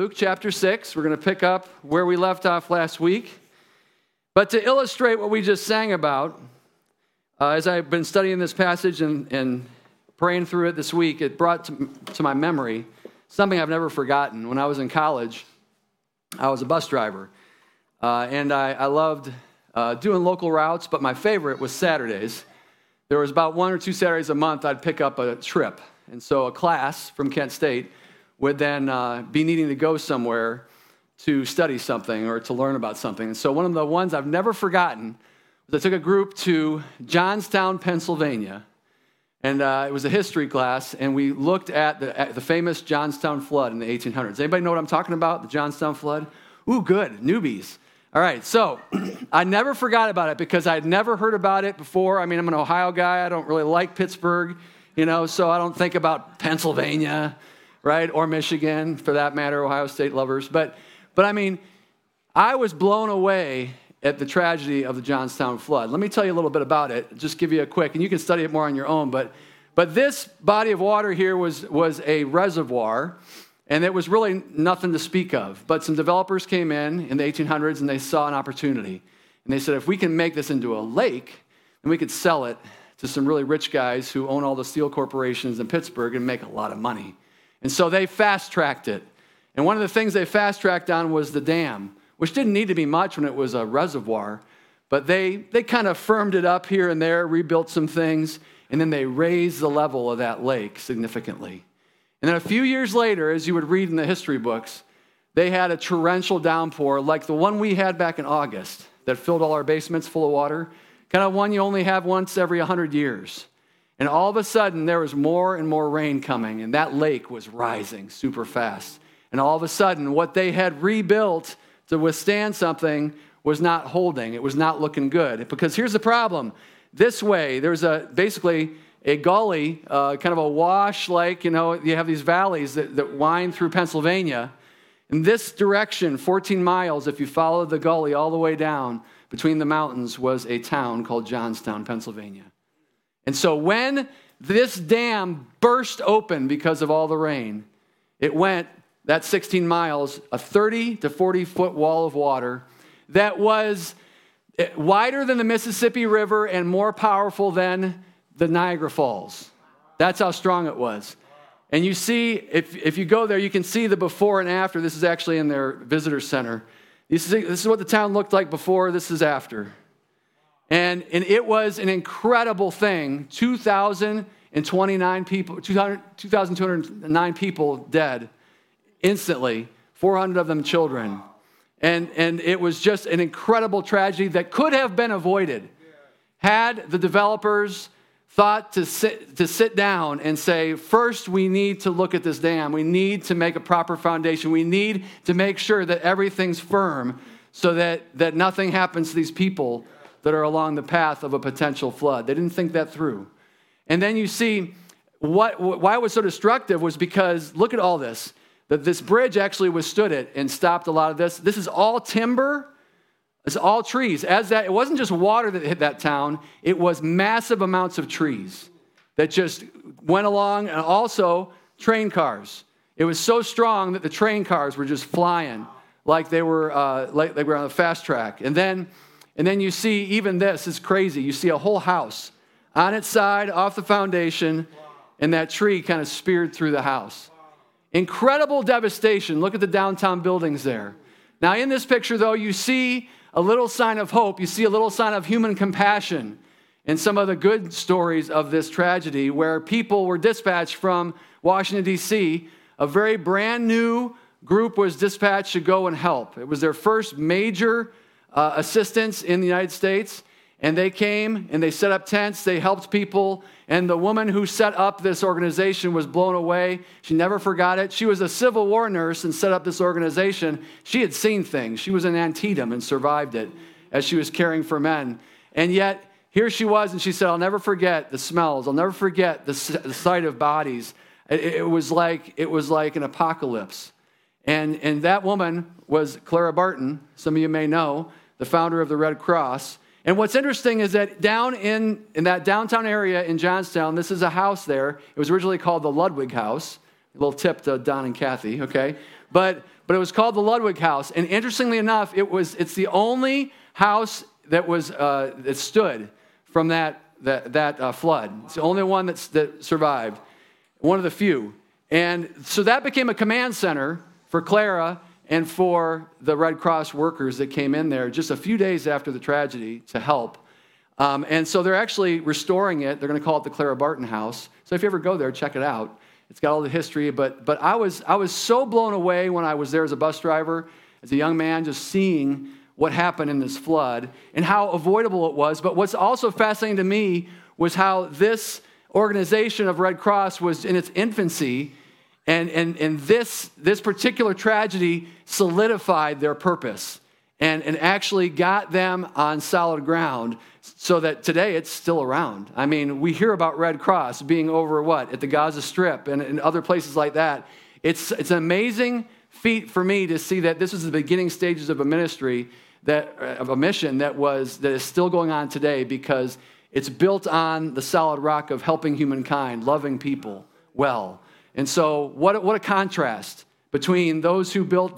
Luke chapter 6. We're going to pick up where we left off last week. But to illustrate what we just sang about, as I've been studying this passage and praying through it this week, it brought to my memory something I've never forgotten. When I was in college, I was a bus driver. And I loved doing local routes, but my favorite was Saturdays. There was about 1 or 2 Saturdays a month I'd pick up a trip. And so a class from Kent State would then be needing to go somewhere to study something or to learn about something. And so one of the ones I've never forgotten was I took a group to Johnstown, Pennsylvania. And it was a history class, and we looked at the famous Johnstown flood in the 1800s. Anybody know what I'm talking about, the Johnstown flood? Ooh, good, newbies. All right, so I never forgot about it because I'd never heard about it before. I mean, I'm an Ohio guy. I don't really like Pittsburgh, so I don't think about Pennsylvania, right, or Michigan, for that matter, Ohio State lovers. But I mean, I was blown away at the tragedy of the Johnstown flood. Let me tell you a little bit about it, just give you a quick, and you can study it more on your own. But this body of water here was a reservoir, and it was really nothing to speak of. But some developers came in the 1800s, and they saw an opportunity. And they said, if we can make this into a lake, then we could sell it to some really rich guys who own all the steel corporations in Pittsburgh and make a lot of money. And so they fast-tracked it. And one of the things they fast-tracked on was the dam, which didn't need to be much when it was a reservoir. But they kind of firmed it up here and there, rebuilt some things, and then they raised the level of that lake significantly. And then a few years later, as you would read in the history books, they had a torrential downpour like the one we had back in August that filled all our basements full of water, kind of one you only have once every 100 years. And all of a sudden, there was more and more rain coming, and that lake was rising super fast. And all of a sudden, what they had rebuilt to withstand something was not holding. It was not looking good. Because here's the problem. This way, there's basically a gully, kind of a wash, like, you have these valleys that wind through Pennsylvania. In this direction, 14 miles, if you follow the gully all the way down between the mountains, was a town called Johnstown, Pennsylvania. And so when this dam burst open because of all the rain, it went, that 16 miles, a 30 to 40-foot wall of water that was wider than the Mississippi River and more powerful than the Niagara Falls. That's how strong it was. And you see, if you go there, you can see the before and after. This is actually in their visitor center. This is what the town looked like before. This is after. And it was an incredible thing. 2,209 people dead instantly, 400 of them children. And it was just an incredible tragedy that could have been avoided had the developers thought to sit down and say, first, we need to look at this dam. We need to make a proper foundation. We need to make sure that everything's firm so that nothing happens to these people that are along the path of a potential flood. They didn't think that through. And then you see why it was so destructive was because, look at all this, that this bridge actually withstood it and stopped a lot of this. This is all timber. It's all trees. It wasn't just water that hit that town. It was massive amounts of trees that just went along, and also train cars. It was so strong that the train cars were just flying like they were on a fast track. And then you see even this is crazy. You see a whole house on its side, off the foundation, and that tree kind of speared through the house. Incredible devastation. Look at the downtown buildings there. Now, in this picture, though, you see a little sign of hope. You see a little sign of human compassion in some of the good stories of this tragedy where people were dispatched from Washington, D.C. A very brand new group was dispatched to go and help. It was their first major assistance in the United States. And they came and they set up tents. They helped people. And the woman who set up this organization was blown away. She never forgot it. She was a Civil War nurse and set up this organization. She had seen things. She was in Antietam and survived it as she was caring for men. And yet, here she was, and she said, I'll never forget the smells. I'll never forget the sight of bodies. It was like an apocalypse. And that woman was Clara Barton, some of you may know, the founder of the Red Cross. And what's interesting is that down in that downtown area in Johnstown, this is a house there. It was originally called the Ludwig House. A little tip to Don and Kathy, okay? But it was called the Ludwig House. And interestingly enough, it's the only house that stood from that flood. It's the only one that survived, one of the few. And so that became a command center for Clara and for the Red Cross workers that came in there just a few days after the tragedy to help. And so they're actually restoring it. They're going to call it the Clara Barton House. So if you ever go there, check it out. It's got all the history. But I was so blown away when I was there as a bus driver, as a young man, just seeing what happened in this flood and how avoidable it was. But what's also fascinating to me was how this organization of Red Cross was in its infancy, and this particular tragedy solidified their purpose and actually got them on solid ground so that today it's still around. I mean, we hear about Red Cross being over at the Gaza Strip and other places like that. It's an amazing feat for me to see that this was the beginning stages of a ministry, of a mission that is still going on today, because it's built on the solid rock of helping humankind, loving people well. And so what a contrast between those who rebuilt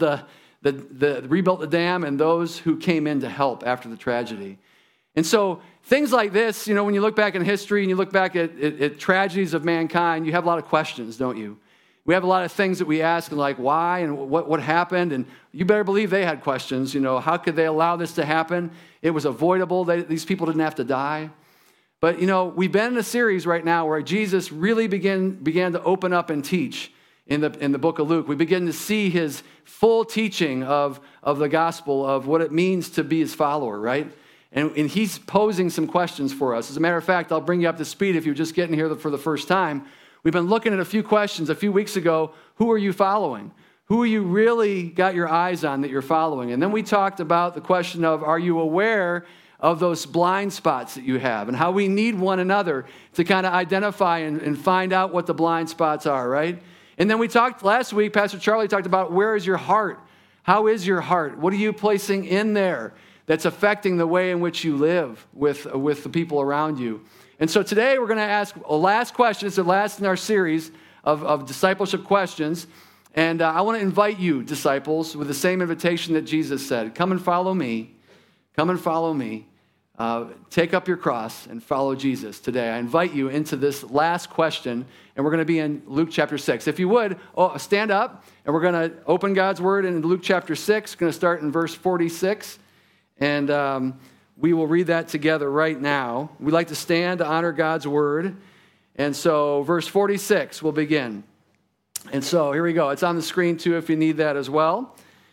the dam and those who came in to help after the tragedy. And so things like this, when you look back in history and you look back at tragedies of mankind, you have a lot of questions, don't you? We have a lot of things that we ask, like why and what happened, and you better believe they had questions. How could they allow this to happen? It was avoidable. These people didn't have to die. But, we've been in a series right now where Jesus really began to open up and teach in the book of Luke. We begin to see his full teaching of the gospel, of what it means to be his follower, right? And he's posing some questions for us. As a matter of fact, I'll bring you up to speed if you're just getting here for the first time. We've been looking at a few questions a few weeks ago. Who are you following? Who are you really got your eyes on that you're following? And then we talked about the question of, are you aware of those blind spots that you have, and how we need one another to kind of identify and find out what the blind spots are, right? And then we talked last week, Pastor Charlie talked about, where is your heart? How is your heart? What are you placing in there that's affecting the way in which you live with the people around you? And so today we're going to ask a last question. It's the last in our series of discipleship questions. And I want to invite you, disciples, with the same invitation that Jesus said, come and follow me. Come and follow me. Take up your cross and follow Jesus today. I invite you into this last question, and we're going to be in Luke chapter 6. If you would, stand up, and we're going to open God's word in Luke chapter 6. We're going to start in verse 46, and we will read that together right now. We like to stand to honor God's word, and so verse 46 will begin. And so here we go. It's on the screen too if you need that as well.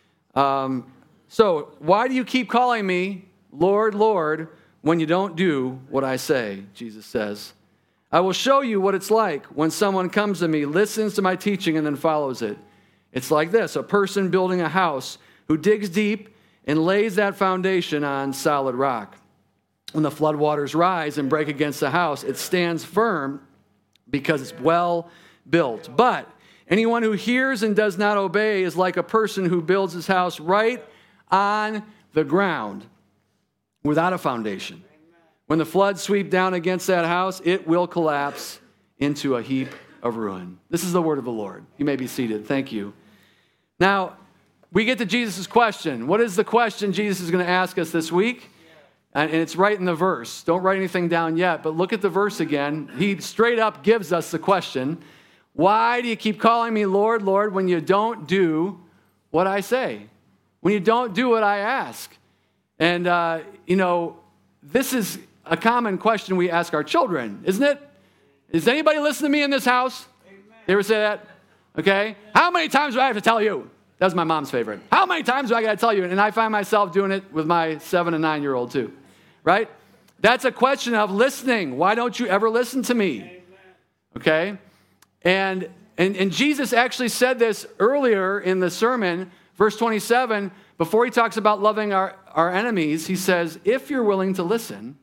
So, why do you keep calling me Lord, Lord, when you don't do what I say? Jesus says. I will show you what it's like when someone comes to me, listens to my teaching, and then follows it. It's like this: a person building a house who digs deep and lays that foundation on solid rock. When the floodwaters rise and break against the house, it stands firm because it's well built. But anyone who hears and does not obey is like a person who builds his house right on the ground without a foundation. When the floods sweep down against that house, it will collapse into a heap of ruin. This is the word of the Lord. You may be seated. Thank you. Now, we get to Jesus' question. What is the question Jesus is going to ask us this week? And it's right in the verse. Don't write anything down yet, but look at the verse again. He straight up gives us the question. Why do you keep calling me Lord, Lord, when you don't do what I say? When you don't do what I ask? And, this is a common question we ask our children, isn't it? Does anybody listen to me in this house? Amen. You ever say that? Okay. How many times do I have to tell you? That's my mom's favorite. How many times do I got to tell you? And I find myself doing it with my 7 and 9-year-old too, right? That's a question of listening. Why don't you ever listen to me? Okay. And Jesus actually said this earlier in the sermon, verse 27, before he talks about loving our enemies, he says, if you're willing to listen,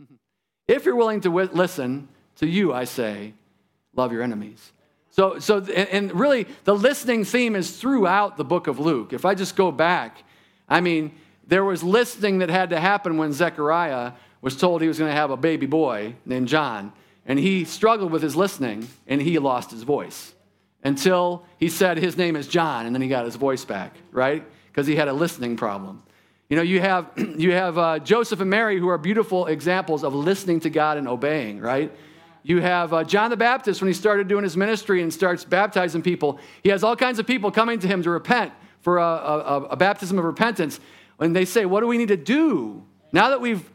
listen to you, I say, love your enemies. So, and really, the listening theme is throughout the book of Luke. If I just go back, there was listening that had to happen when Zechariah was told he was going to have a baby boy named John. And he struggled with his listening, and he lost his voice. until he said his name is John, and then he got his voice back, right? Because he had a listening problem. You have Joseph and Mary, who are beautiful examples of listening to God and obeying, right? You have John the Baptist, when he started doing his ministry and starts baptizing people. He has all kinds of people coming to him to repent for a baptism of repentance. And they say, what do we need to do? Now that we've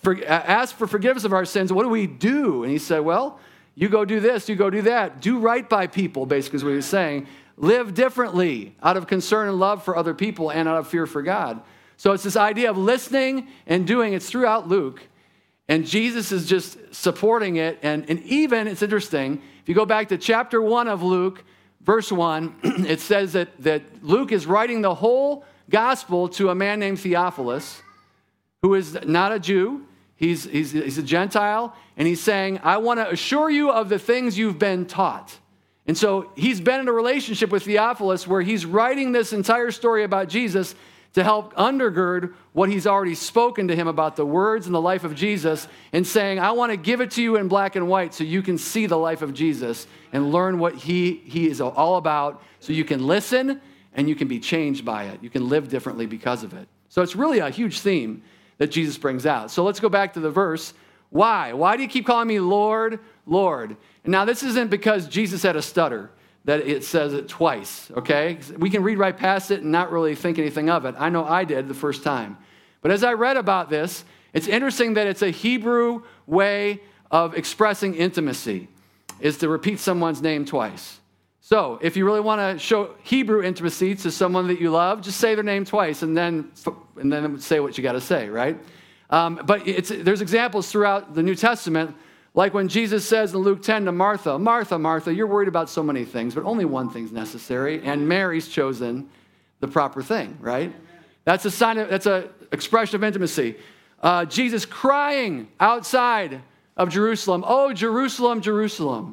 asked for forgiveness of our sins, what do we do? And he said, well, you go do this, you go do that. Do right by people, basically is what he's saying. Live differently out of concern and love for other people and out of fear for God. So it's this idea of listening and doing. It's throughout Luke. And Jesus is just supporting it. And even, it's interesting, if you go back to chapter 1 of Luke, verse 1, it says that Luke is writing the whole gospel to a man named Theophilus, who is not a Jew. He's a Gentile, and he's saying, I want to assure you of the things you've been taught. And so he's been in a relationship with Theophilus where he's writing this entire story about Jesus to help undergird what he's already spoken to him about the words and the life of Jesus, and saying, I want to give it to you in black and white so you can see the life of Jesus and learn what he is all about, so you can listen and you can be changed by it. You can live differently because of it. So it's really a huge theme that Jesus brings out. So let's go back to the verse. Why? Why do you keep calling me Lord, Lord? And now this isn't because Jesus had a stutter that it says it twice, okay? We can read right past it and not really think anything of it. I know I did the first time. But as I read about this, it's interesting that it's a Hebrew way of expressing intimacy, is to repeat someone's name twice. So if you really want to show Hebrew intimacy to someone that you love, just say their name twice and then say what you got to say, right? But there's examples throughout the New Testament, like when Jesus says in Luke 10 to Martha, Martha, Martha, you're worried about so many things, but only one thing's necessary, and Mary's chosen the proper thing, right? That's a sign that's an expression of intimacy. Jesus crying outside of Jerusalem, oh, Jerusalem, Jerusalem.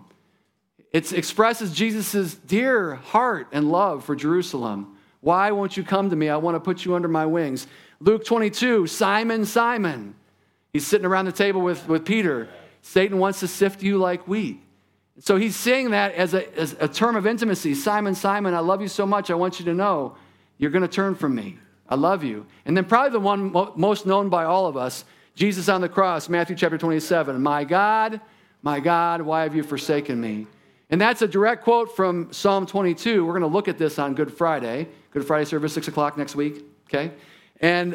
It expresses Jesus' dear heart and love for Jerusalem. Why won't you come to me? I want to put you under my wings. Luke 22, Simon, Simon. He's sitting around the table with Peter. Satan wants to sift you like wheat. So he's saying that as a term of intimacy. Simon, Simon, I love you so much. I want you to know you're going to turn from me. I love you. And then probably the one most known by all of us, Jesus on the cross, Matthew chapter 27. My God, why have you forsaken me? And that's a direct quote from Psalm 22. We're going to look at this on Good Friday. Good Friday service, 6 o'clock next week. Okay? And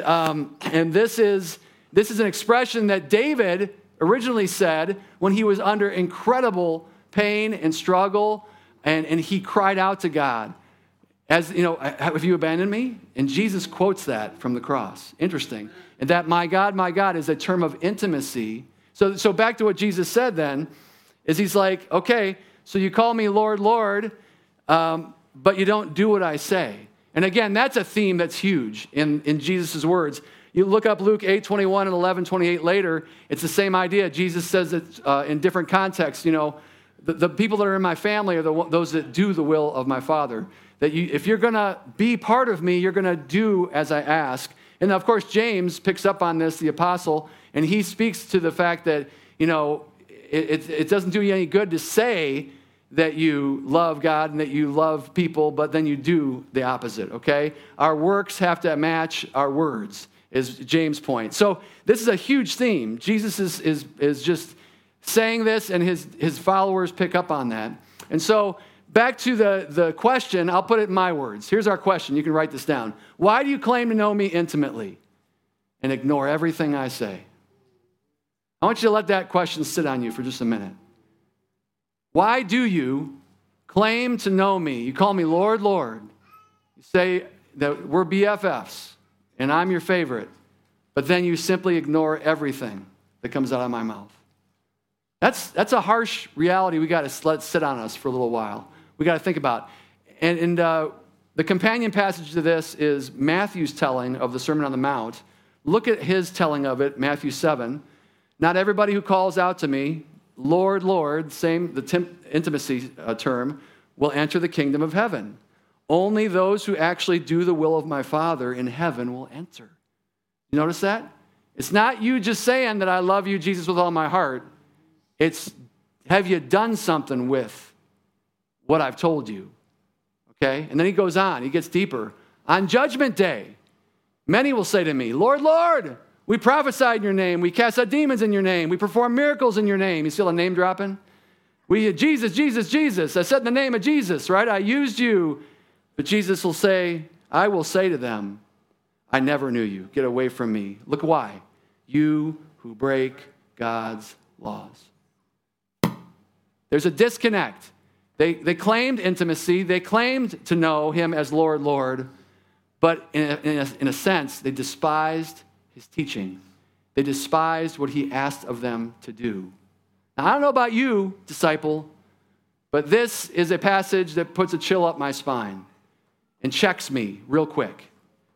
this is an expression that David originally said when he was under incredible pain and struggle, and he cried out to God. As you know, have you abandoned me? And Jesus quotes that from the cross. Interesting. And that my God is a term of intimacy. So back to what Jesus said then, is he's like, okay, so you call me Lord, Lord, but you don't do what I say. And again, that's a theme that's huge in Jesus' words. You look up Luke 8:21 and 11:28 later, it's the same idea. Jesus says it in different contexts. You know, the people that are in my family are those that do the will of my Father. That if you're going to be part of me, you're going to do as I ask. And of course, James picks up on this, the apostle, and he speaks to the fact that, you know, it doesn't do you any good to say that you love God and that you love people, but then you do the opposite, okay? Our works have to match our words, is James' point. So this is a huge theme. Jesus is just saying this, and his followers pick up on that. And so back to the question, I'll put it in my words. Here's our question. You can write this down. Why do you claim to know me intimately and ignore everything I say? I want you to let that question sit on you for just a minute. Why do you claim to know me? You call me Lord, Lord. You say that we're BFFs and I'm your favorite, but then you simply ignore everything that comes out of my mouth. That's a harsh reality we got to let sit on us for a little while. We got to think about. And the companion passage to this is Matthew's telling of the Sermon on the Mount. Look at his telling of it, Matthew 7. Not everybody who calls out to me, Lord, Lord, the intimacy term, will enter the kingdom of heaven. Only those who actually do the will of my Father in heaven will enter. You notice that? It's not you just saying that I love you, Jesus, with all my heart. It's, have you done something with what I've told you. Okay? And then he goes on, he gets deeper. On Judgment Day, many will say to me, Lord, Lord, we prophesied in your name. We cast out demons in your name. We performed miracles in your name. You see all the name dropping? Jesus, Jesus, Jesus. I said in the name of Jesus, right? I used you. But Jesus will say, I will say to them, I never knew you. Get away from me. Look why. You who break God's laws. There's a disconnect. They claimed intimacy. They claimed to know him as Lord, Lord. But in a sense, they despised his teaching. They despised what he asked of them to do. Now, I don't know about you, disciple, but this is a passage that puts a chill up my spine and checks me real quick.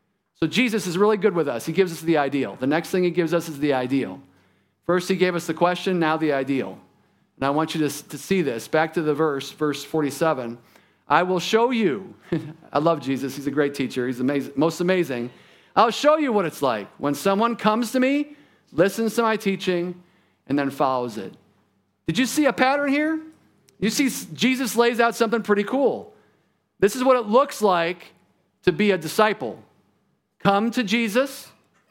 So Jesus is really good with us. He gives us the ideal. The next thing he gives us is the ideal. First, he gave us the question, now the ideal. And I want you to see this. Back to the verse 47. I will show you. I love Jesus. He's a great teacher. He's amazing, most amazing. I'll show you what it's like when someone comes to me, listens to my teaching, and then follows it. Did you see a pattern here? You see Jesus lays out something pretty cool. This is what it looks like to be a disciple. Come to Jesus,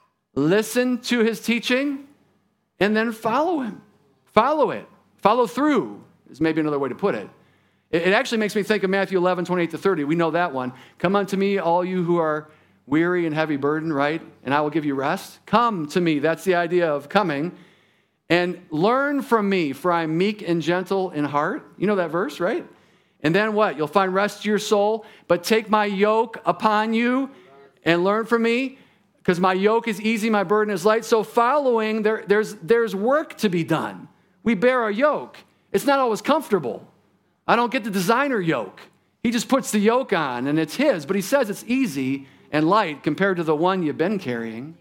listen to his teaching, and then follow him. Follow it. Follow through is maybe another way to put it. It actually makes me think of Matthew 11, 28-30. We know that one. Come unto me, all you who are weary and heavy burden, right? And I will give you rest. Come to me. That's the idea of coming. And learn from me, for I am meek and gentle in heart. You know that verse, right? And then what? You'll find rest to your soul. But take my yoke upon you and learn from me, because my yoke is easy, my burden is light. So following, there's work to be done. We bear a yoke. It's not always comfortable. I don't get the designer yoke. He just puts the yoke on, and it's his. But he says it's easy and light compared to the one you've been carrying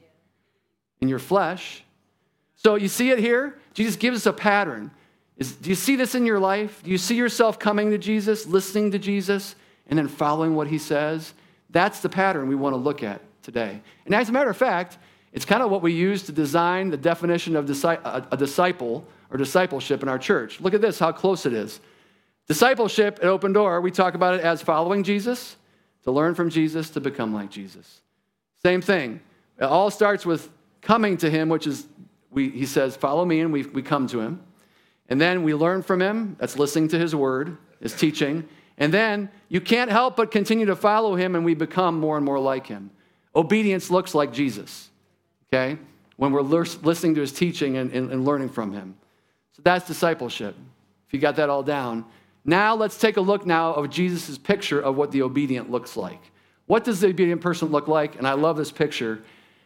in your flesh. So you see it here? Jesus gives us a pattern. Do you see this in your life? Do you see yourself coming to Jesus, listening to Jesus, and then following what he says? That's the pattern we want to look at today. And as a matter of fact, it's kind of what we use to design the definition of a disciple or discipleship in our church. Look at this, how close it is. Discipleship at Open Door, we talk about it as following Jesus, to learn from Jesus, to become like Jesus. Same thing. It all starts with coming to him, which is, he says, follow me, and we come to him. And then we learn from him. That's listening to his word, his teaching. And then you can't help but continue to follow him, and we become more and more like him. Obedience looks like Jesus, okay, when we're listening to his teaching and learning from him. So that's discipleship, if you got that all down. Now let's take a look now of Jesus' picture of what the obedient looks like. What does the obedient person look like? And I love this picture.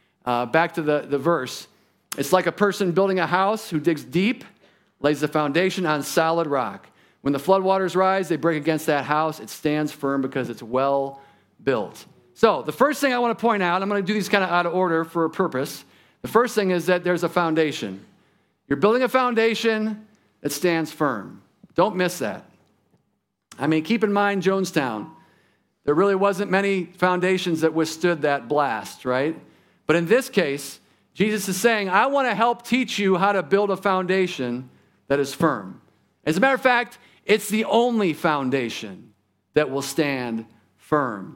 Back to the verse. It's like a person building a house who digs deep, lays the foundation on solid rock. When the floodwaters rise, they break against that house. It stands firm because it's well built. So the first thing I want to point out, I'm going to do these kind of out of order for a purpose. The first thing is that there's a foundation. You're building a foundation that stands firm. Don't miss that. I mean, keep in mind Jonestown. There really wasn't many foundations that withstood that blast, right? But in this case, Jesus is saying, I want to help teach you how to build a foundation that is firm. As a matter of fact, it's the only foundation that will stand firm.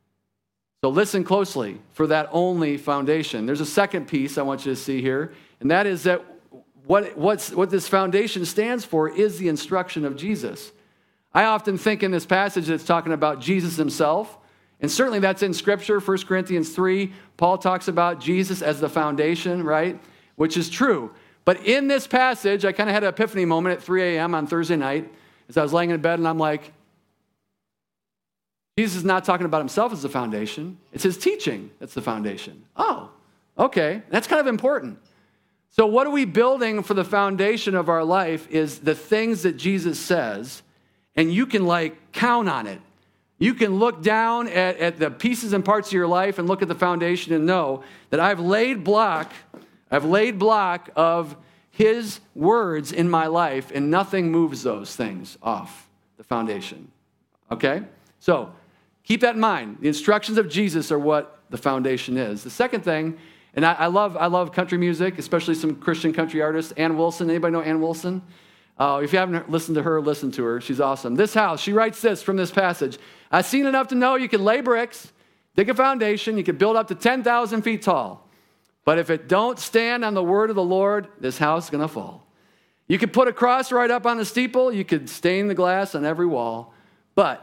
So listen closely for that only foundation. There's a second piece I want you to see here, and that is that what this foundation stands for is the instruction of Jesus. I often think in this passage that it's talking about Jesus himself, and certainly that's in Scripture. 1 Corinthians 3, Paul talks about Jesus as the foundation, right? Which is true. But in this passage, I kind of had an epiphany moment at 3 a.m. on Thursday night as I was laying in bed, and I'm like, Jesus is not talking about himself as the foundation. It's his teaching that's the foundation. Oh, okay. That's kind of important. So what are we building for the foundation of our life is the things that Jesus says, and you can count on it. You can look down at the pieces and parts of your life and look at the foundation and know that I've laid block of his words in my life, and nothing moves those things off the foundation. Okay? So keep that in mind. The instructions of Jesus are what the foundation is. The second thing, and I love country music, especially some Christian country artists. Ann Wilson. Anybody know Ann Wilson? If you haven't listened to her, listen to her. She's awesome. This house, she writes this from this passage. I've seen enough to know you can lay bricks, dig a foundation, you can build up to 10,000 feet tall. But if it don't stand on the word of the Lord, this house is going to fall. You could put a cross right up on the steeple. You could stain the glass on every wall. But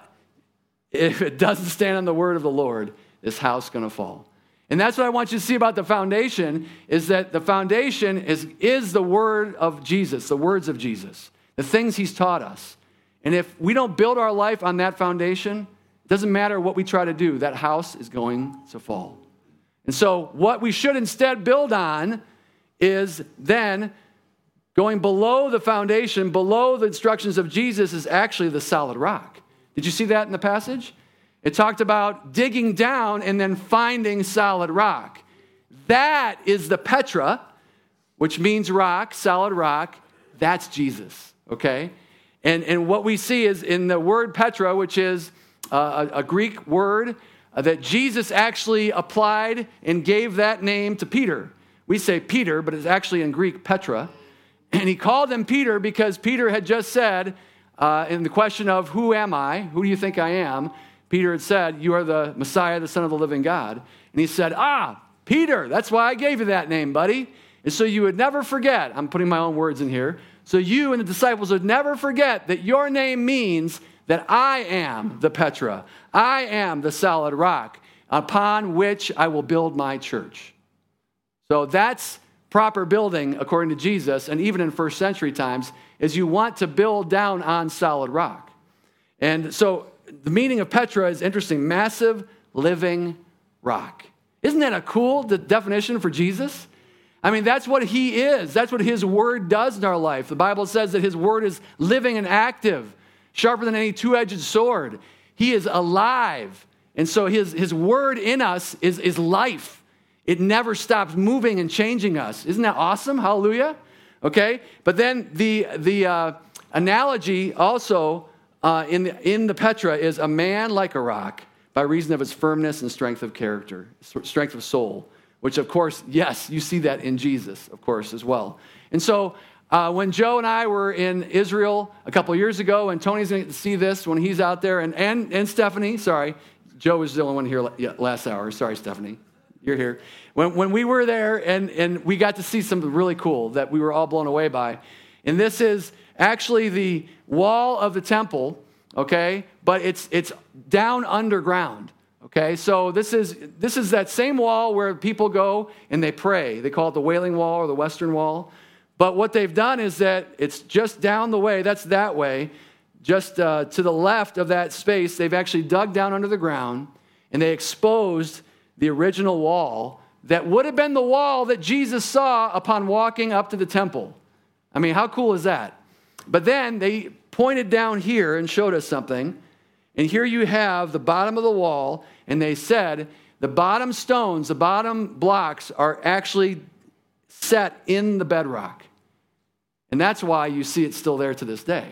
if it doesn't stand on the word of the Lord, this house is going to fall. And that's what I want you to see about the foundation, is that the foundation is the word of Jesus, the words of Jesus, the things he's taught us. And if we don't build our life on that foundation, it doesn't matter what we try to do, that house is going to fall. And so what we should instead build on is then going below the foundation, below the instructions of Jesus, is actually the solid rock. Did you see that in the passage? It talked about digging down and then finding solid rock. That is the Petra, which means rock, solid rock. That's Jesus, okay? And what we see is in the word Petra, which is a Greek word that Jesus actually applied and gave that name to Peter. We say Peter, but it's actually in Greek Petra. And he called him Peter because Peter had just said, in the question of who am I? Who do you think I am? Peter had said, you are the Messiah, the Son of the living God. And he said, Peter, that's why I gave you that name, buddy. And so you would never forget, I'm putting my own words in here, so you and the disciples would never forget that your name means that I am the Petra. I am the solid rock upon which I will build my church. So that's proper building according to Jesus, and even in first century times, is you want to build down on solid rock. And so the meaning of Petra is interesting, massive living rock. Isn't that a cool definition for Jesus? I mean, that's what he is. That's what his word does in our life. The Bible says that his word is living and active, sharper than any two-edged sword. He is alive. And so his word in us is life. It never stops moving and changing us. Isn't that awesome? Hallelujah. Okay. But then the analogy also in the Petra is a man like a rock by reason of his firmness and strength of character, strength of soul, which of course, yes, you see that in Jesus, of course, as well. And so when Joe and I were in Israel a couple of years ago, and Tony's going to see this when he's out there, and Stephanie, sorry, Joe was the only one here last hour. Sorry, Stephanie. You're here. When we were there and we got to see something really cool that we were all blown away by. And this is actually the wall of the temple, okay? But it's down underground, okay? So this is that same wall where people go and they pray. They call it the Wailing Wall or the Western Wall. But what they've done is that it's just down the way, that's that way, just to the left of that space, they've actually dug down under the ground and they exposed the original wall that would have been the wall that Jesus saw upon walking up to the temple. I mean, how cool is that? But then they pointed down here and showed us something. And here you have the bottom of the wall, and they said the bottom stones, the bottom blocks are actually set in the bedrock. And that's why you see it still there to this day.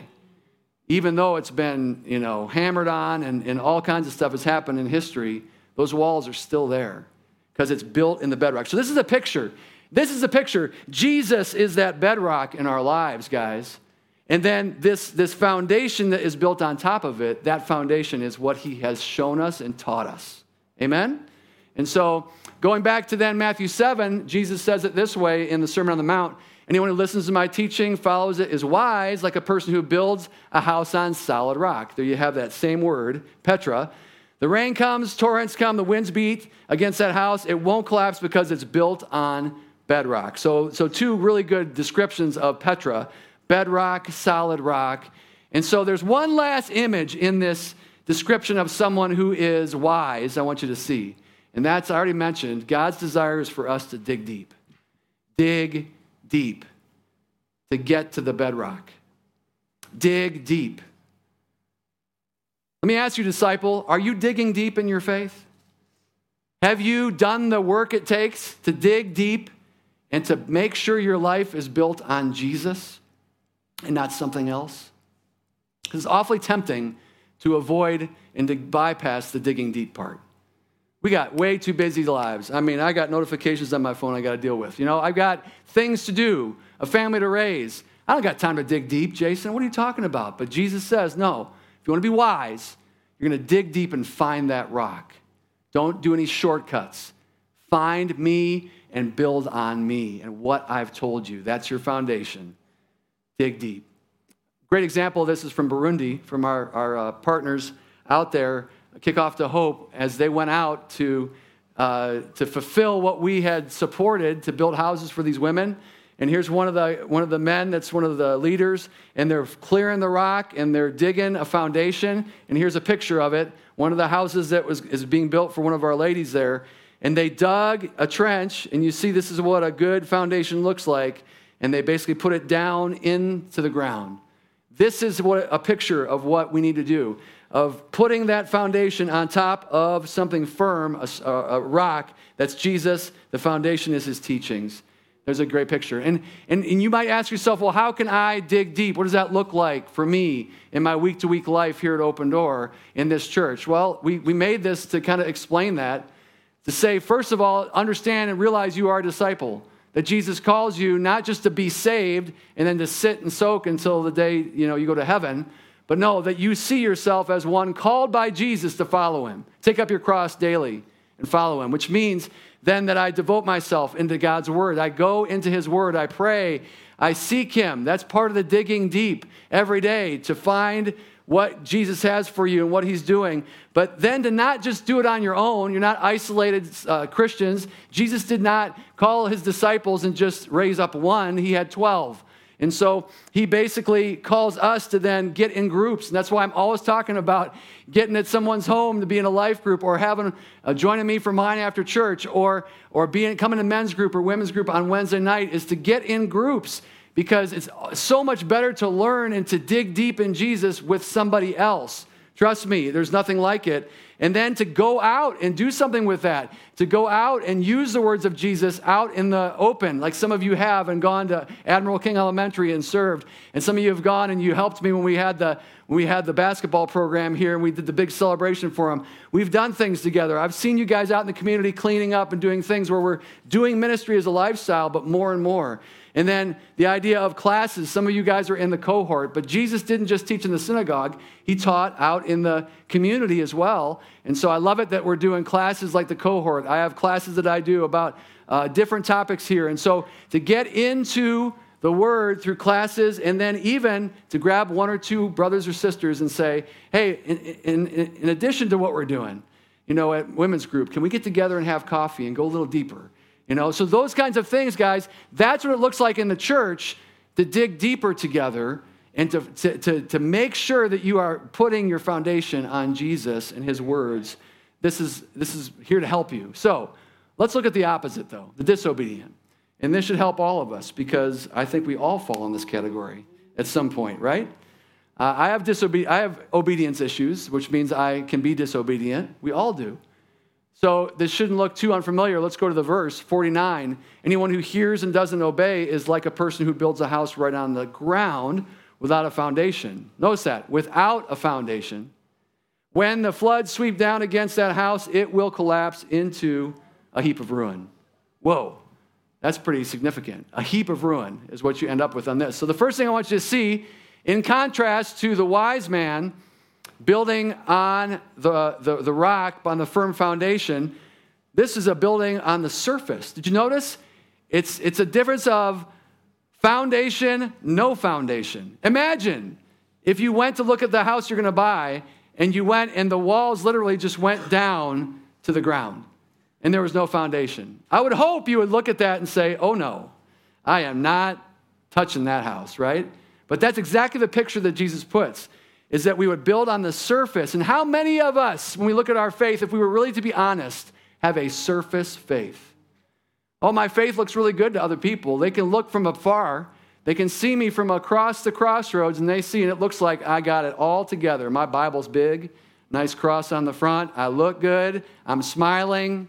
Even though it's been, hammered on and all kinds of stuff has happened in history, those walls are still there because it's built in the bedrock. So this is a picture. This is a picture. Jesus is that bedrock in our lives, guys. And then this foundation that is built on top of it, that foundation is what he has shown us and taught us. Amen? And so going back to then Matthew 7, Jesus says it this way in the Sermon on the Mount. Anyone who listens to my teaching, follows it, is wise, like a person who builds a house on solid rock. There you have that same word, Petra. The rain comes, torrents come, the winds beat against that house. It won't collapse because it's built on bedrock. So two really good descriptions of Petra, bedrock, solid rock. And so there's one last image in this description of someone who is wise I want you to see. And that's, I already mentioned, God's desire is for us to dig deep. Dig deep to get to the bedrock. Dig deep. Let me ask you, disciple, are you digging deep in your faith? Have you done the work it takes to dig deep and to make sure your life is built on Jesus and not something else? Because it's awfully tempting to avoid and to bypass the digging deep part. We got way too busy lives. I got notifications on my phone I got to deal with. I've got things to do, a family to raise. I don't got time to dig deep, Jason. What are you talking about? But Jesus says, no, if you want to be wise, you're going to dig deep and find that rock. Don't do any shortcuts. Find me and build on me and what I've told you. That's your foundation. Dig deep. Great example of this is from Burundi, from our partners out there, Kickoff to Hope, as they went out to fulfill what we had supported to build houses for these women. And here's one of the men that's one of the leaders, and they're clearing the rock and they're digging a foundation. And here's a picture of it. One of the houses that is being built for one of our ladies there. And they dug a trench, and you see this is what a good foundation looks like. And they basically put it down into the ground. This is what a picture of what we need to do, of putting that foundation on top of something firm, a rock. That's Jesus. The foundation is his teachings. There's a great picture. And you might ask yourself, well, how can I dig deep? What does that look like for me in my week-to-week life here at Open Door in this church? Well, we made this to kind of explain that, to say, first of all, understand and realize you are a disciple, that Jesus calls you not just to be saved and then to sit and soak until the day you go to heaven, but no, that you see yourself as one called by Jesus to follow him. Take up your cross daily and follow him, which means then that I devote myself into God's word. I go into his word. I pray. I seek him. That's part of the digging deep every day, to find what Jesus has for you and what he's doing. But then to not just do it on your own. You're not isolated Christians. Jesus did not call his disciples and just raise up one. He had 12. And so he basically calls us to then get in groups. And that's why I'm always talking about getting at someone's home to be in a life group, or having joining me for mine after church, or coming to men's group or women's group on Wednesday night, is to get in groups, because it's so much better to learn and to dig deep in Jesus with somebody else. Trust me, there's nothing like it. And then to go out and do something with that, to go out and use the words of Jesus out in the open, like some of you have, and gone to Admiral King Elementary and served. And some of you have gone and you helped me when we had the basketball program here and we did the big celebration for them. We've done things together. I've seen you guys out in the community cleaning up and doing things where we're doing ministry as a lifestyle, but more and more. And then the idea of classes. Some of you guys are in the cohort, but Jesus didn't just teach in the synagogue. He taught out in the community as well. And so I love it that we're doing classes like the cohort. I have classes that I do about different topics here. And so to get into the word through classes, and then even to grab one or two brothers or sisters and say, hey, in addition to what we're doing, at women's group, can we get together and have coffee and go a little deeper? So those kinds of things, guys, that's what it looks like in the church, to dig deeper together and to make sure that you are putting your foundation on Jesus and his words. This is here to help you. So let's look at the opposite, though, the disobedient. And this should help all of us, because I think we all fall in this category at some point, right? I have obedience issues, which means I can be disobedient. We all do. So this shouldn't look too unfamiliar. Let's go to the verse, 49. Anyone who hears and doesn't obey is like a person who builds a house right on the ground without a foundation. Notice that, without a foundation. When the floods sweep down against that house, it will collapse into a heap of ruin. Whoa, that's pretty significant. A heap of ruin is what you end up with on this. So the first thing I want you to see, in contrast to the wise man building on the rock, on the firm foundation, this is a building on the surface. Did you notice? It's a difference of foundation, no foundation. Imagine if you went to look at the house you're going to buy, and you went and the walls literally just went down to the ground, and there was no foundation. I would hope you would look at that and say, oh no, I am not touching that house, right? But that's exactly the picture that Jesus puts, is that we would build on the surface. And how many of us, when we look at our faith, if we were really to be honest, have a surface faith? Oh, my faith looks really good to other people. They can look from afar. They can see me from across the crossroads, and they see, and it looks like I got it all together. My Bible's big, nice cross on the front. I look good. I'm smiling,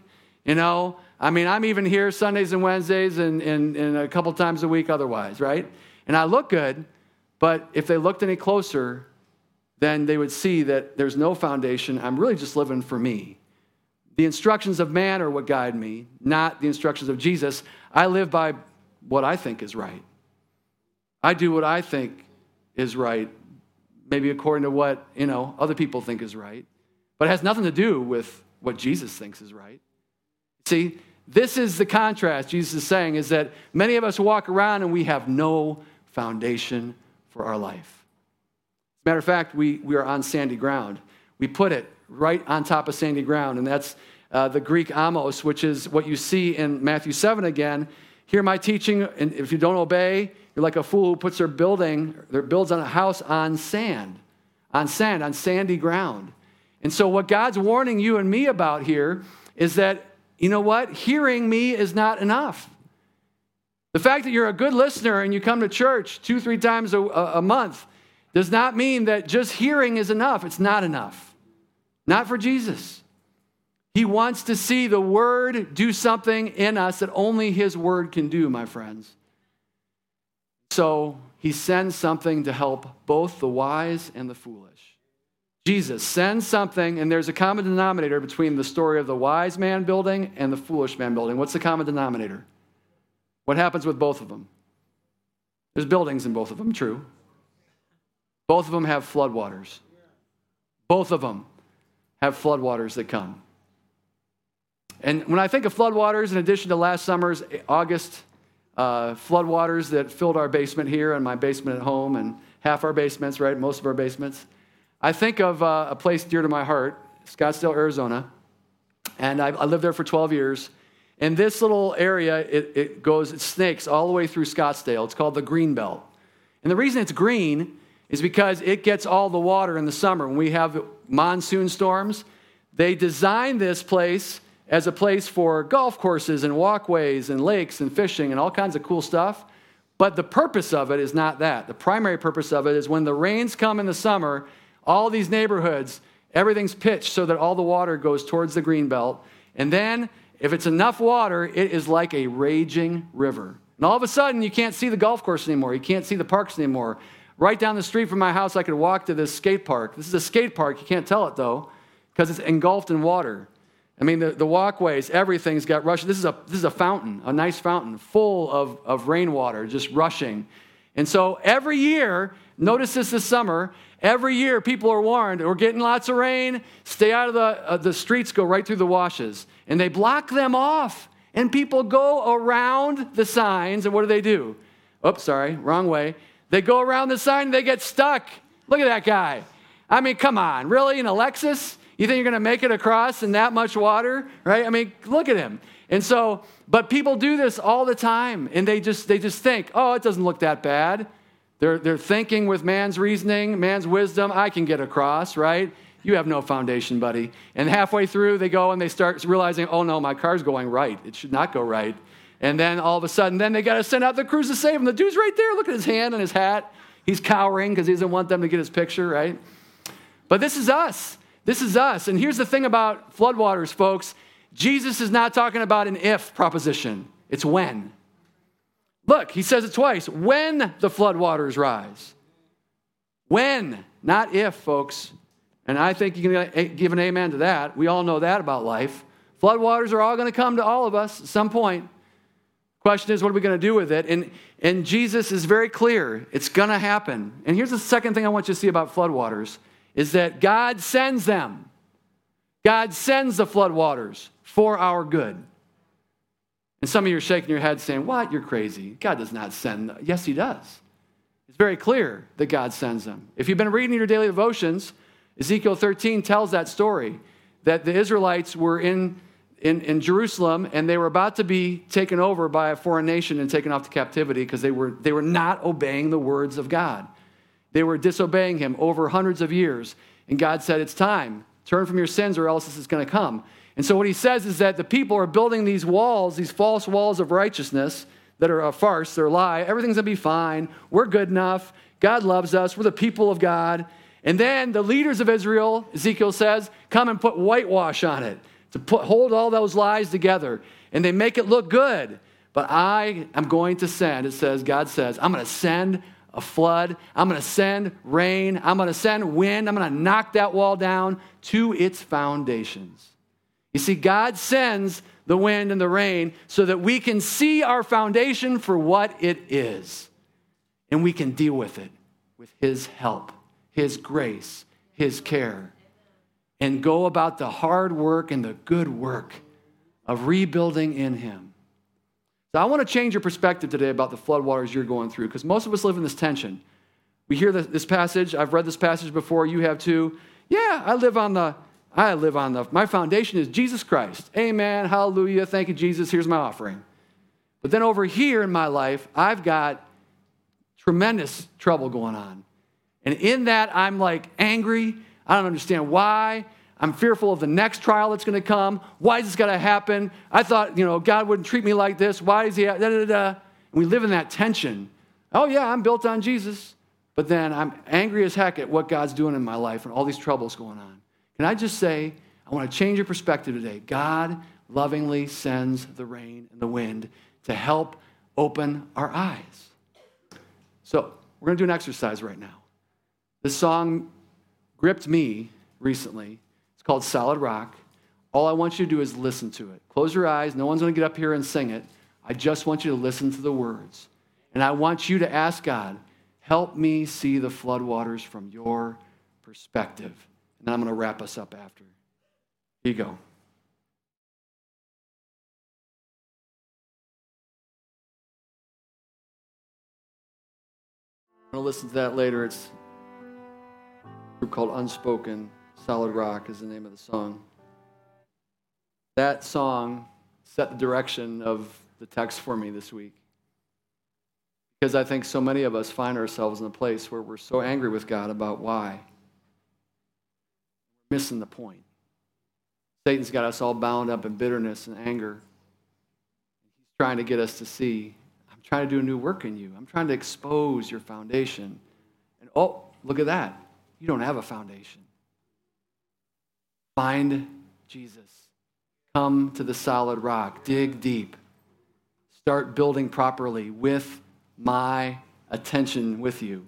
I'm even here Sundays and Wednesdays and a couple times a week otherwise, right? And I look good, but if they looked any closer, then they would see that there's no foundation. I'm really just living for me. The instructions of man are what guide me, not the instructions of Jesus. I live by what I think is right. I do what I think is right, maybe according to what, other people think is right. But it has nothing to do with what Jesus thinks is right. See, this is the contrast Jesus is saying, is that many of us walk around and we have no foundation for our life. As a matter of fact, we are on sandy ground. We put it right on top of sandy ground, and that's the Greek amos, which is what you see in Matthew 7 again. Hear my teaching, and if you don't obey, you're like a fool who puts their builds on a house on sandy ground. And so what God's warning you and me about here is that, you know what? Hearing me is not enough. The fact that you're a good listener and you come to church 2-3 times a month does not mean that just hearing is enough. It's not enough. Not for Jesus. He wants to see the Word do something in us that only His Word can do, my friends. So He sends something to help both the wise and the foolish. Jesus sends something, and there's a common denominator between the story of the wise man building and the foolish man building. What's the common denominator? What happens with both of them? There's buildings in both of them, true. Both of them have floodwaters. Both of them have floodwaters that come. And when I think of floodwaters, in addition to last summer's August floodwaters that filled our basement here and my basement at home and half our basements, right, most of our basements, I think of a place dear to my heart, Scottsdale, Arizona, and I lived there for 12 years. And this little area, it snakes all the way through Scottsdale. It's called the Green Belt. And the reason it's green is because it gets all the water in the summer. When we have monsoon storms, they design this place as a place for golf courses and walkways and lakes and fishing and all kinds of cool stuff. But the purpose of it is not that. The primary purpose of it is when the rains come in the summer, all these neighborhoods, everything's pitched so that all the water goes towards the green belt. And then, if it's enough water, it is like a raging river. And all of a sudden, you can't see the golf course anymore. You can't see the parks anymore. Right down the street from my house, I could walk to this skate park. This is a skate park. You can't tell it, though, because it's engulfed in water. I mean, the walkways, everything's got rushing. This is a fountain, a nice fountain, full of rainwater just rushing. And so every year, notice this summer, every year people are warned, we're getting lots of rain, stay out of the streets, go right through the washes. And they block them off. And people go around the signs, and what do? Oops, sorry, wrong way. They go around the sign and they get stuck. Look at that guy. I mean, come on, really, in a Lexus? You think you're going to make it across in that much water, right? I mean, look at him. And so, but people do this all the time, and they just think, oh, it doesn't look that bad. They're thinking with man's reasoning, man's wisdom, I can get across, right? You have no foundation, buddy. And halfway through, they go and they start realizing, oh no, my car's going right. It should not go right. And then all of a sudden, then they got to send out the crews to save him. The dude's right there. Look at his hand and his hat. He's cowering because he doesn't want them to get his picture, right? But this is us. This is us. And here's the thing about floodwaters, folks. Jesus is not talking about an if proposition. It's when. Look, he says it twice. When the floodwaters rise. When, not if, folks. And I think you can give an amen to that. We all know that about life. Floodwaters are all going to come to all of us at some point. Question is, what are we going to do with it? And Jesus is very clear. It's going to happen. And here's the second thing I want you to see about floodwaters, is that God sends them. God sends the floodwaters for our good. And some of you are shaking your head saying, what? You're crazy. God does not send them. Yes, he does. It's very clear that God sends them. If you've been reading your daily devotions, Ezekiel 13 tells that story, that the Israelites were in Jerusalem, and they were about to be taken over by a foreign nation and taken off to captivity because they were not obeying the words of God. They were disobeying him over hundreds of years. And God said, it's time. Turn from your sins or else this is going to come. And so what he says is that the people are building these walls, these false walls of righteousness that are a farce, they're a lie. Everything's going to be fine. We're good enough. God loves us. We're the people of God. And then the leaders of Israel, Ezekiel says, come and put whitewash on it to hold all those lies together. And they make it look good. But I am going to send, it says, God says, I'm going to send a flood. I'm going to send rain. I'm going to send wind. I'm going to knock that wall down to its foundations. You see, God sends the wind and the rain so that we can see our foundation for what it is. and we can deal with it with his help, his grace, his care, and go about the hard work and the good work of rebuilding in him. So I want to change your perspective today about the floodwaters you're going through, because most of us live in this tension. We hear this passage. I've read this passage before. You have too. Yeah, my foundation is Jesus Christ. Amen, hallelujah, thank you, Jesus, here's my offering. But then over here in my life, I've got tremendous trouble going on. And in that, I'm like angry. I don't understand why. I'm fearful of the next trial that's going to come. Why is this going to happen? I thought, God wouldn't treat me like this. Why is he, And we live in that tension. Oh yeah, I'm built on Jesus. But then I'm angry as heck at what God's doing in my life and all these troubles going on. Can I just say, I want to change your perspective today. God lovingly sends the rain and the wind to help open our eyes. So we're going to do an exercise right now. This song gripped me recently. It's called Solid Rock. All I want you to do is listen to it. Close your eyes. No one's going to get up here and sing it. I just want you to listen to the words. And I want you to ask God, help me see the floodwaters from your perspective. And I'm going to wrap us up after. Here you go. I'm going to listen to that later. It's a group called Unspoken. Solid Rock is the name of the song. That song set the direction of the text for me this week. Because I think so many of us find ourselves in a place where we're so angry with God about why. We're missing the point. Satan's got us all bound up in bitterness and anger. He's trying to get us to see, I'm trying to do a new work in you. I'm trying to expose your foundation. And oh, look at that. You don't have a foundation. Find Jesus. Come to the solid rock. Dig deep. Start building properly with my attention with you.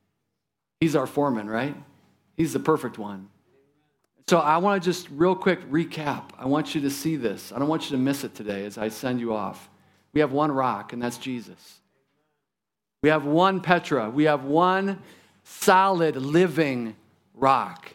He's our foreman, right? He's the perfect one. So I want to just real quick recap. I want you to see this. I don't want you to miss it today as I send you off. We have one rock, and that's Jesus. We have one Petra. We have one solid, living rock.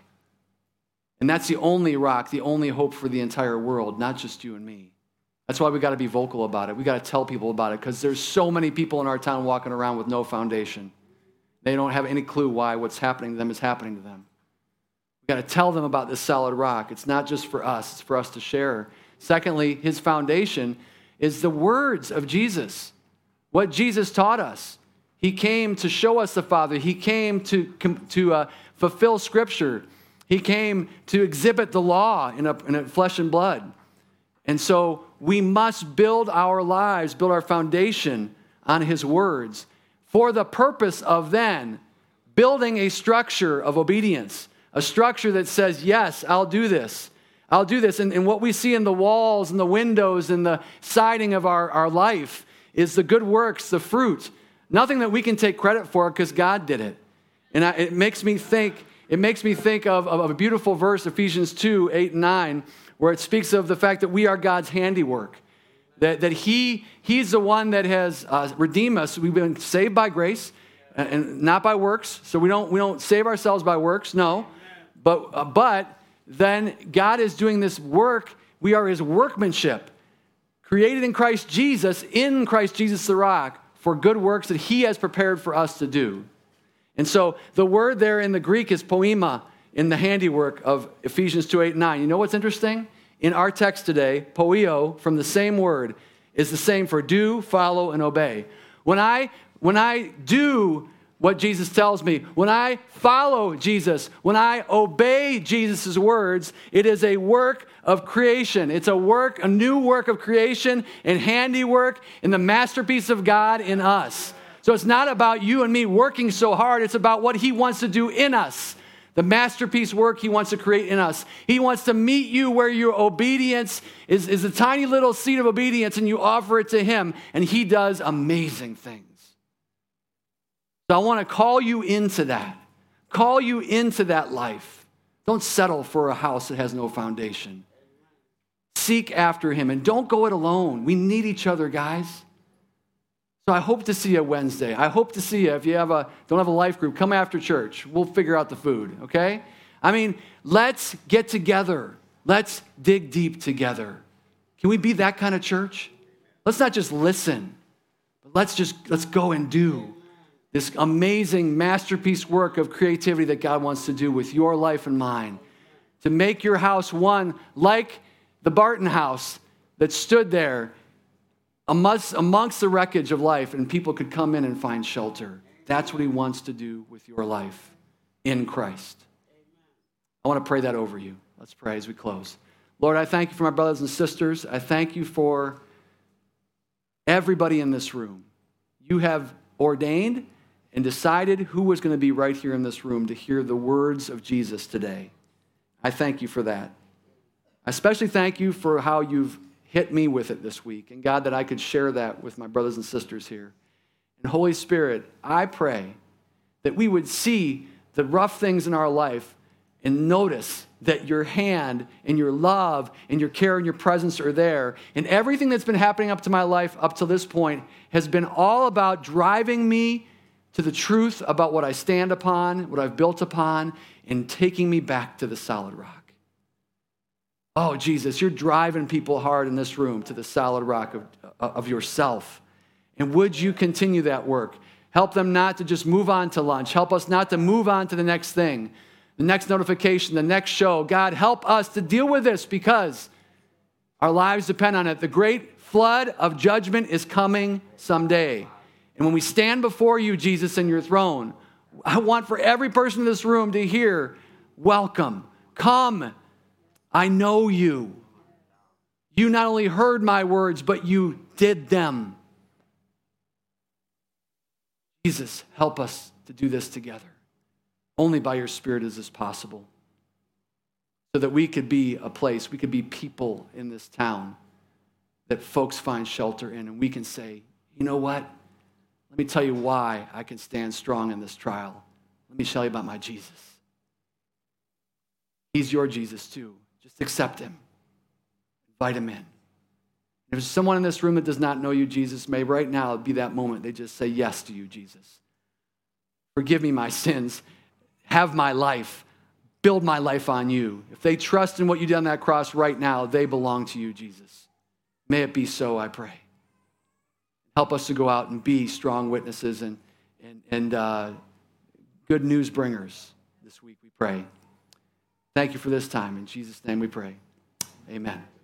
And that's the only rock, the only hope for the entire world, not just you and me. That's why we got to be vocal about it. We got to tell people about it, because there's so many people in our town walking around with no foundation. They don't have any clue why what's happening to them is happening to them. We got to tell them about this solid rock. It's not just for us, it's for us to share. Secondly, his foundation is the words of Jesus. What Jesus taught us. He came to show us the Father. He came to fulfill Scripture. He came to exhibit the law in a flesh and blood. And so we must build our lives, build our foundation on his words for the purpose of then building a structure of obedience, a structure that says, yes, I'll do this. I'll do this. And what we see in the walls and the windows and the siding of our life is the good works, the fruit. Nothing that we can take credit for because God did it. And it makes me think of a beautiful verse, Ephesians 2, 8 and 9, where it speaks of the fact that we are God's handiwork. That he's the one that has redeemed us. We've been saved by grace and not by works. So we don't save ourselves by works, no. But then God is doing this work. We are his workmanship, created in Christ Jesus the rock, for good works that he has prepared for us to do. And so the word there in the Greek is poema in the handiwork of Ephesians 2, 8, 9. You know what's interesting? In our text today, poio, from the same word, is the same for do, follow, and obey. When I do what Jesus tells me, when I follow Jesus, when I obey Jesus' words, it is a work of creation. It's a new work of creation and handiwork in the masterpiece of God in us. So it's not about you and me working so hard. It's about what he wants to do in us. The masterpiece work he wants to create in us. He wants to meet you where your obedience is a tiny little seed of obedience, and you offer it to him, and he does amazing things. So I want to call you into that. Call you into that life. Don't settle for a house that has no foundation. Seek after him, and don't go it alone. We need each other, guys. So I hope to see you Wednesday. I hope to see you. If you don't have a life group, come after church. We'll figure out the food, okay? I mean, let's get together. Let's dig deep together. Can we be that kind of church? Let's not just listen, but let's go and do this amazing masterpiece work of creativity that God wants to do with your life and mine, to make your house one like the Barton house that stood there amongst the wreckage of life, and people could come in and find shelter. That's what he wants to do with your life in Christ. I want to pray that over you. Let's pray as we close. Lord, I thank you for my brothers and sisters. I thank you for everybody in this room. You have ordained and decided who was going to be right here in this room to hear the words of Jesus today. I thank you for that. I especially thank you for how you've hit me with it this week. And God, that I could share that with my brothers and sisters here. And Holy Spirit, I pray that we would see the rough things in our life and notice that your hand and your love and your care and your presence are there. And everything that's been happening up to my life up to this point has been all about driving me to the truth about what I stand upon, what I've built upon, and taking me back to the solid rock. Oh, Jesus, you're driving people hard in this room to the solid rock of yourself. And would you continue that work? Help them not to just move on to lunch. Help us not to move on to the next thing, the next notification, the next show. God, help us to deal with this because our lives depend on it. The great flood of judgment is coming someday. And when we stand before you, Jesus, in your throne, I want for every person in this room to hear, welcome, come, I know you. You not only heard my words, but you did them. Jesus, help us to do this together. Only by your Spirit is this possible. So that we could be a place, we could be people in this town that folks find shelter in, and we can say, you know what? Let me tell you why I can stand strong in this trial. Let me tell you about my Jesus. He's your Jesus too. Just accept him. Invite him in. If there's someone in this room that does not know you, Jesus, may right now be that moment they just say yes to you, Jesus. Forgive me my sins. Have my life. Build my life on you. If they trust in what you did on that cross right now, they belong to you, Jesus. May it be so, I pray. Help us to go out and be strong witnesses and good news bringers this week, we pray. Thank you for this time. In Jesus' name we pray. Amen.